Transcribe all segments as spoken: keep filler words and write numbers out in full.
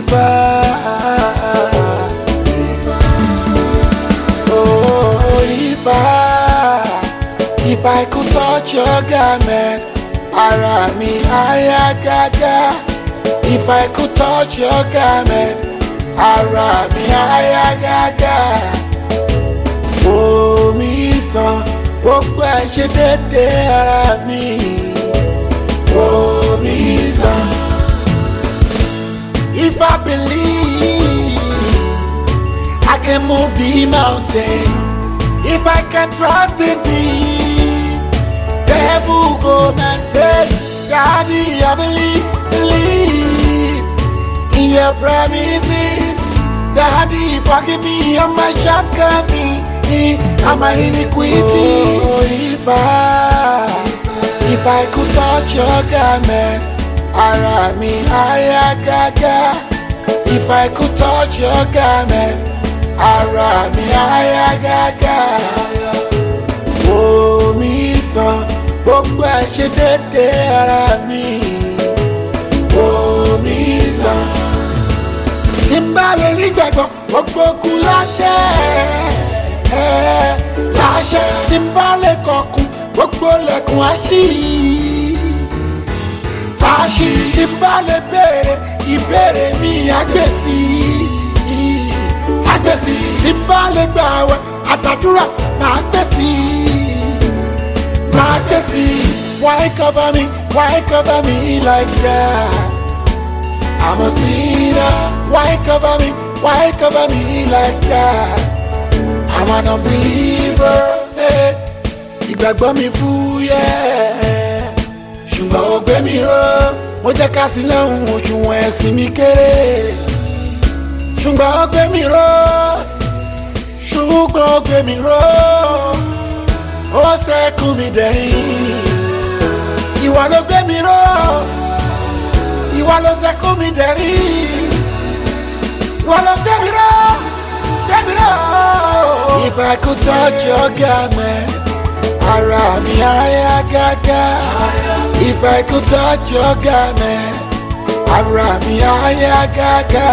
Ifá. Oh, Ifá. If I could touch your garment, ara mi aya gaga. If I could touch your garment, ara mi aya gaga. Omi sàn, gbogbo ẹ̀ ṣe dédé ara mi. Omi sàn. If I believe I can move the mountain, if I can trust in thee, devil go maintain. Daddy, I believe, believe in your promises. Daddy, forgive me of my shortcomings and my iniquity. Oh, if I, if I could touch your garment, ara mi aya gaga. If I could touch your garment, ara mi aya gaga. Omi sàn, gbogbo ẹ̀ ṣe dédé ara mi. Omi sàn. Tí n bá lè rí gbàgbọ́, gbogbo kú láṣẹ. Láṣẹ. Tí n bá lè kọkùn, gbogbo lẹ̀kùn àṣì. Àṣì. Tí n bá lè béèrè, ìbéèrè mi àgbèsì. Àgbèsì. Tí n bá lè gbààwẹ̀, àtàdúrà máa gbèsì. Máa gbèsì. Why cover me? Why cover me like that? I'm a sinner. Why cover me? Why cover me like that? I'm an unbeliever. Hey. Ìgbàgbọ́ mi fúyẹ́, ṣùgbọ́n ó gbé mi ró. Mo jẹ́ ká sí lẹ́hùn òṣùwọ̀n ẹ̀sìn mi kéré. Ṣùgbọ́n ó gbé mi ró. Ṣùgbọ́n ó gbé mi ró. Ó ṣẹ́kù mi dẹ̀yìn. Ìwọ ló gbé mi ró. Ìwọ ló ṣẹ́kù mi dẹ̀yìn. Ìwọ ló gbé mi ró. Gbé mi ró. If I could touch your garment, ara mi aya gaga. If I could touch your garment, ara mi aya gaga.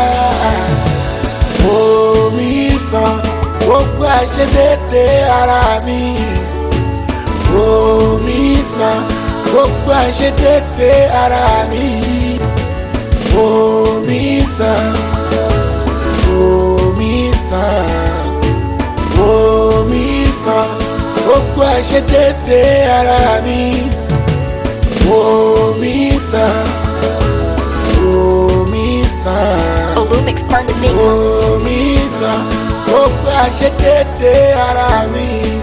Omi sàn, gbogbo ẹ̀ ṣe dédé ara mi. Omi sàn, gbogbo ẹ̀ ṣe dédé ara mi. Omi sàn, omi sàn, omi sàn, gbogbo ẹ̀ ṣe dédé ara mi. Omi sàn, omi sàn, Olumix on the mix. omi sàn, gbogbo ẹ̀ ṣe dédé ara mi.